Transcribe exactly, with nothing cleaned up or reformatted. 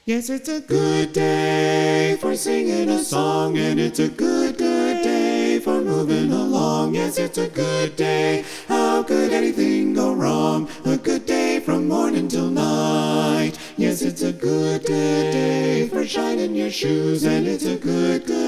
Yes, it's a good day for singing a song, and it's a good, good day for moving along. Yes, it's a good day. How could anything go wrong? A good day from morning till night. Yes, it's a good, good day for shining your shoes, and it's a good, good